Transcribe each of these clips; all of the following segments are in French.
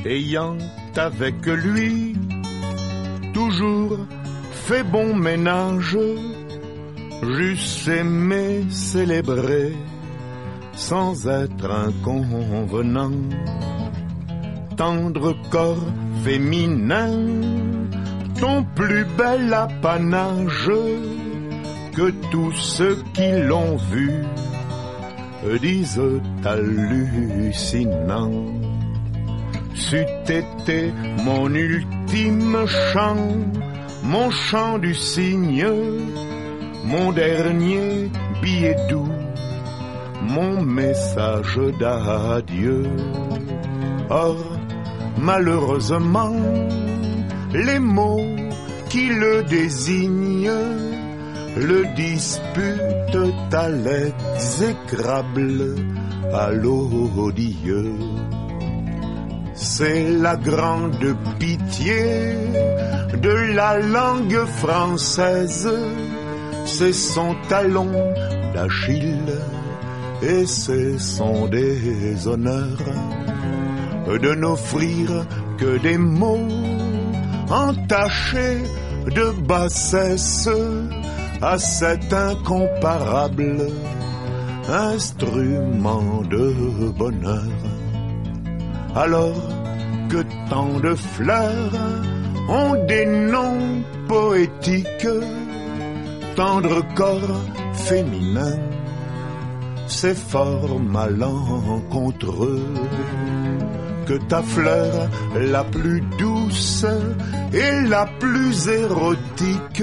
ayant avec lui toujours fait bon ménage, j'eusse aimé célébrer sans être inconvenant, tendre corps féminin, ton plus bel apanage, que tous ceux qui l'ont vu disent hallucinant. C'eût été mon ultime chant, mon chant du cygne, mon dernier billet doux, mon message d'adieu. Or, malheureusement, les mots qui le désignent le disputent à l'exécrable, à l'odieux. C'est la grande pitié de la langue française, c'est son talon d'Achille et c'est son déshonneur de n'offrir que des mots entachés de bassesse à cet incomparable instrument de bonheur. Alors que tant de fleurs ont des noms poétiques, tendre corps féminin, c'est fort malencontreux que ta fleur la plus douce et la plus érotique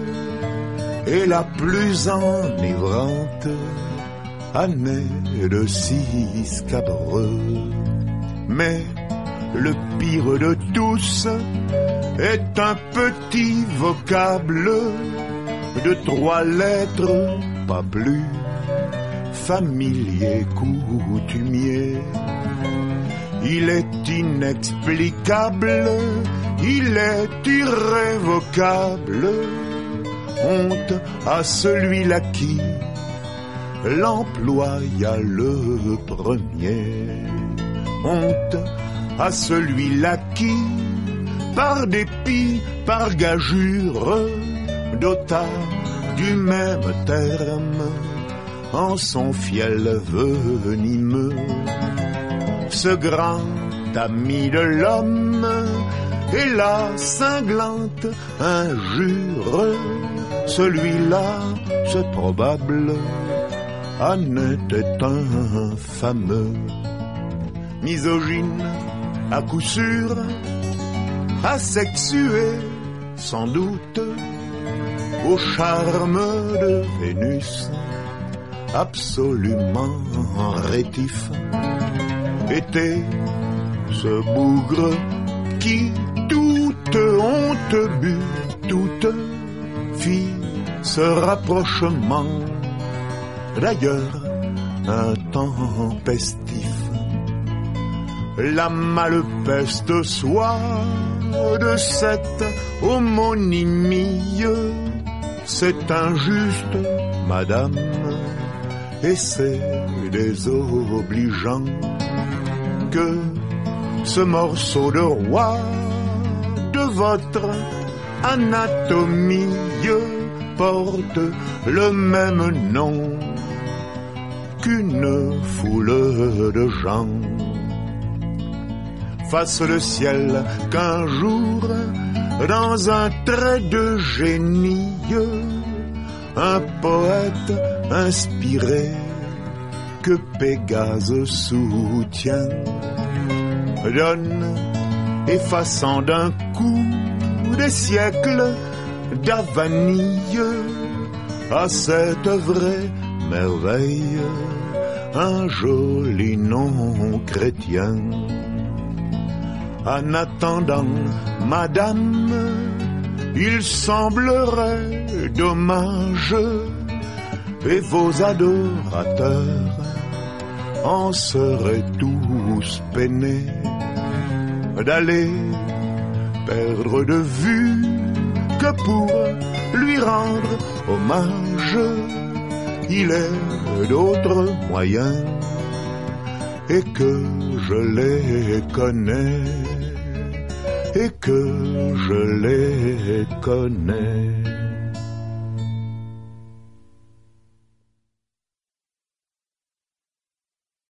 et la plus enivrante année de si scabreux. Mais le pire de tous est un petit vocable de 3 lettres, pas plus, familier, coutumier. Il est inexplicable, il est irrévocable. Honte à celui-là qui l'employa le premier. Honte à celui-là qui, par dépit, par gageure, dota du même terme en son fiel venimeux ce grand ami de l'homme et la cinglante injure. Celui-là, c'est probable, en était un fameux misogyne à coup sûr, asexué sans doute, au charme de Vénus, absolument rétif, était ce bougre qui, toute honte but, toute fit ce rapprochement, d'ailleurs intempestif. La malepeste soit de cette homonymie, c'est injuste, madame, et c'est désobligeant que ce morceau de roi de votre anatomie porte le même nom qu'une foule de gens. Fasse le ciel qu'un jour, dans un trait de génie, un poète inspiré que Pégase soutient donne, effaçant d'un coup des siècles d'Avanille à cette vraie merveille un joli nom chrétien. En attendant, madame, il semblerait dommage, et vos adorateurs en seraient tous peinés, d'aller perdre de vue que pour lui rendre hommage, il est d'autres moyens et que je les connais, et que je les connais.